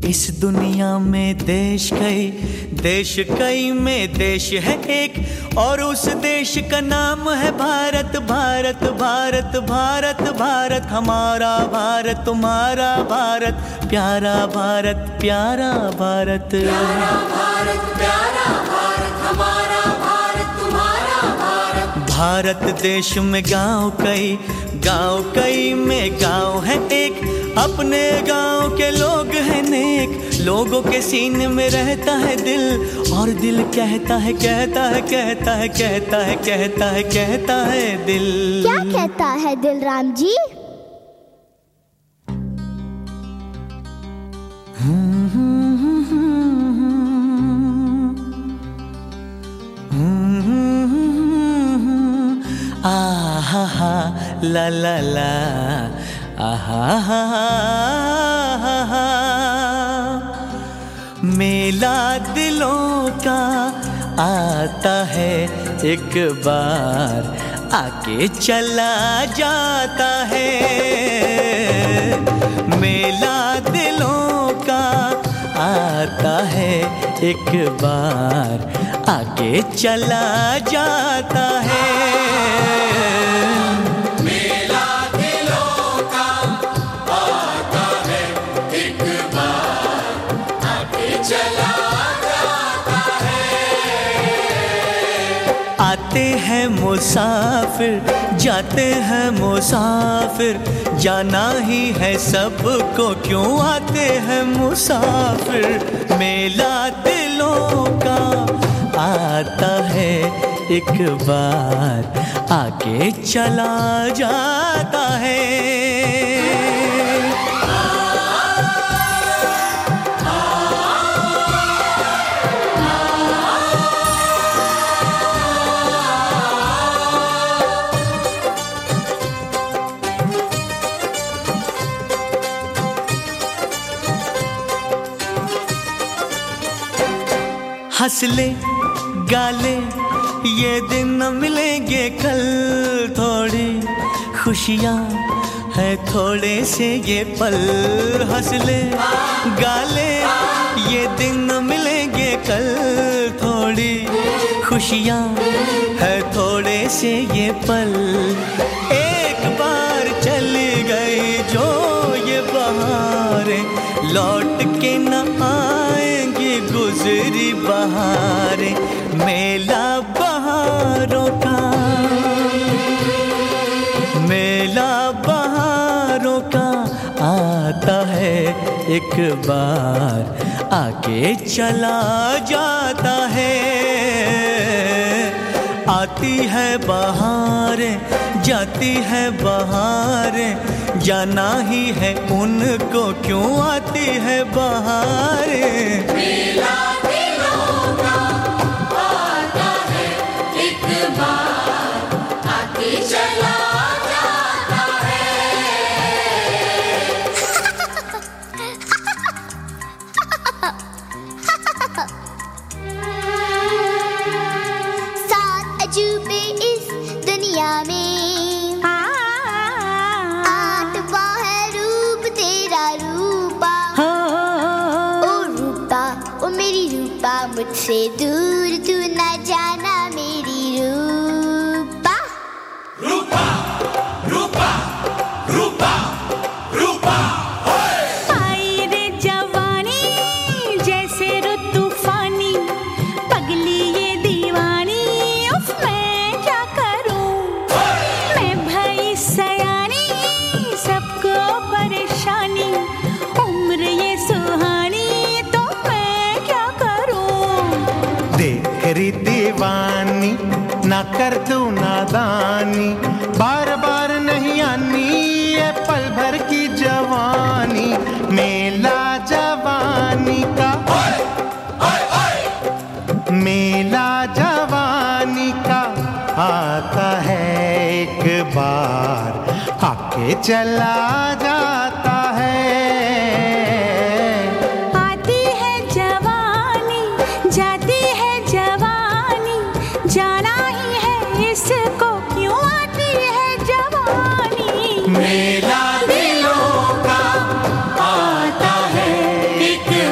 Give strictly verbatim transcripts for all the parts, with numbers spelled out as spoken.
इस दुनिया में देश कई, देश कई में देश है एक, और उस देश का नाम है भारत। भारत भारत भारत भारत हमारा भारत, तुम्हारा भारत, प्यारा भारत, प्यारा भारत, प्यारा भारत, प्यारा भारत, हमारा भारत, तुम्हारा भारत। भारत देश में गांव कई, गांव कई में गांव है एक, अपने गांव के लोग हैं नेक, लोगों के सीने में रहता है दिल, और दिल कहता है कहता है कहता है कहता है कहता है कहता है दिल। क्या कहता है दिल राम जी? आहा हा ला ला ला, आहा हा हा हा। मेला दिलों का आता है एक बार, आके चला जाता है। मेला दिलों का आता है एक बार, आके चला जाता है। आते हैं मुसाफिर, जाते हैं मुसाफिर, जाना ही है सबको, क्यों आते हैं मुसाफिर। मेला दिलों का आता है एक बार, आके चला जाता है। हंस ले गाले ये दिन न मिलेंगे कल, थोड़ी खुशियाँ है थोड़े से ये पल। हंस ले गाले ये दिन न मिलेंगे कल, थोड़ी खुशियाँ है थोड़े से ये पल। एक बार चली गई जो ये बहारें, लौट के न आएंगी गुजरी बहारें। मेला बहारों का, मेला बहारों का आता है एक बार, आके चला जाता है। आती है बहारें, जाती है बहारें, जाना ही है उनको, क्यों आती है बहारें। मेला दिलों का आता है एक बार, आके चला जाता है। सात अजूबे इस दुनिया में, मुझसे दूर तू न जाना मेरी रूपा। रूपा रूपा रूपा रूपा आई रे जवानी जैसे रुत तूफानी, पगली ये दीवानी, उफ मैं क्या करूं। मैं भई सयानी सबको परेशानी, उम्र ये सुहानी तो मैं क्या करूं। देख री दीवानी ना कर तू नादानी, बार बार नहीं आनी ये पल भर की जवानी। मेला जवानी का, मेला जवानी का आता है एक बार, आके चला जाता है। आती है जवानी, जाती है जवानी, जाना ही है इसको, क्यों आती है जवानी। मेला दिलों का आता है एक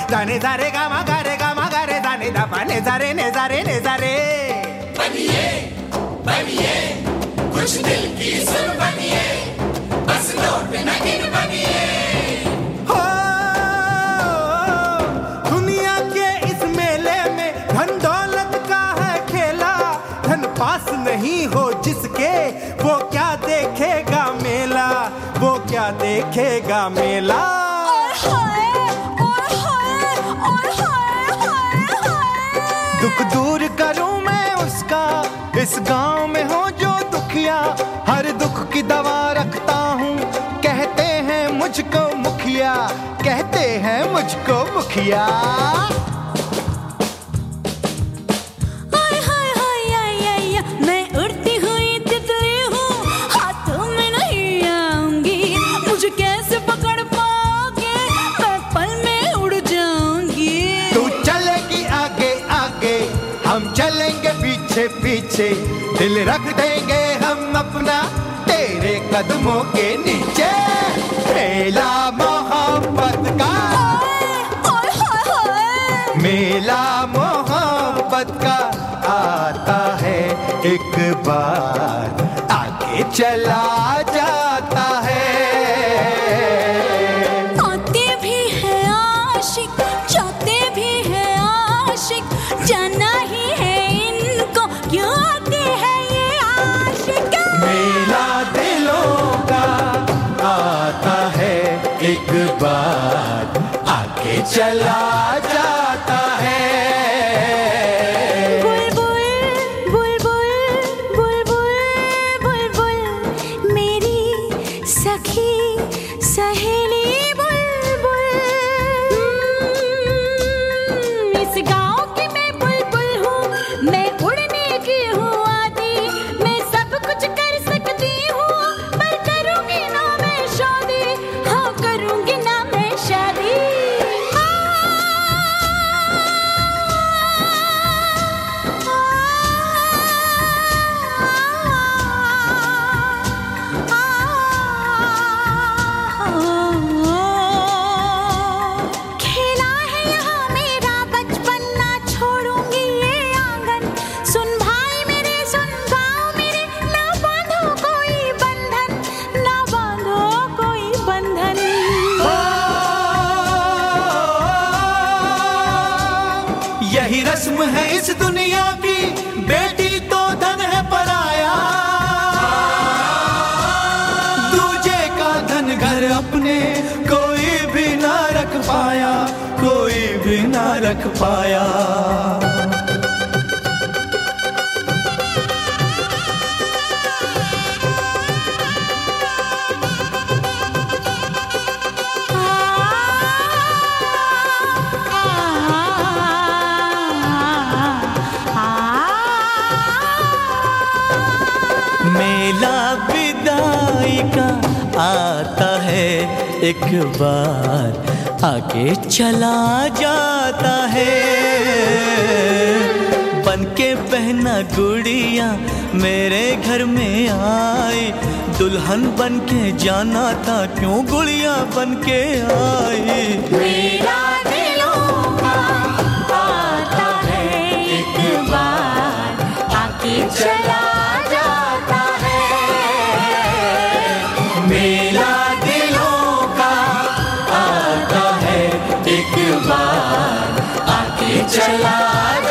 जाने जारे गामा गारे गामा गारे जाने दा पाने जारे ने जारे ने जारे। बनिए बनिए कुछ दिल की सुन बनिए, बस नोट पे नगीन बनिए। हो दुनिया के इस मेले में धन दौलत का है खेला, धन पास नहीं हो जिसके वो क्या देखेगा मेला, वो क्या देखेगा मेला। दुख दूर करूं मैं उसका, इस गांव में हो जो दुखिया, हर दुख की दवा रखता हूँ। कहते हैं मुझको मुखिया, कहते हैं मुझको मुखिया। हाय हाय हाय आय आय, मैं उड़ती हुई तितली हूँ, हाथों में नहीं आऊंगी, मुझे कैसे पकड़ पाओगे, मैं पल में उड़ जाऊंगी। तू चलेगी आगे आगे, हम चलेंगे पीछे पीछे, दिल रख देंगे हम अपना तेरे कदमों के नीचे। मेला मोहब्बत का, हाय हाय हाय, मेला मोहब्बत का आता है एक बार, आगे चला जाता है। आते भी है आशिक, जाते भी है आशिक, जाना ही है इनको, क्यों आते हैं ये आशिक। मेला दिलों का आता है एक बार, आगे चला जाता है। बुलबुल बुलबुल बुलबुल बुलबुल, मेरी सखी सहेली बुलबुल, इस गाँव की मैं बुलबुल हूँ, मैं उड़ने की हूँ आदी, मैं सब कुछ कर सकती हूँ, पर करूँगी ना मैं शादी, हाँ करूँगी ना मैं शादी। खेला है यहाँ मेरा बचपन, ना छोड़ूंगी ये आंगन, सुन भाई मेरे सुन गाँव मेरे, ना बांधो कोई बंधन, ना बांधो कोई बंधन। यही रस्म है इस दुनिया की, बेटी तो धन है पराया, दूजे का धन घर अपने कोई भी ना रख पाया, कोई भी ना रख पाया। मेला विदाई का आता है एक बार, आगे चला जाता है। बनके बहना गुड़िया मेरे घर में आई, दुल्हन बनके जाना था, क्यों गुड़िया बनके आई। मेरा दिलों का आता है एक बार, आके चला जाता है। मेला दिलों का आता है एक बार, आगे चला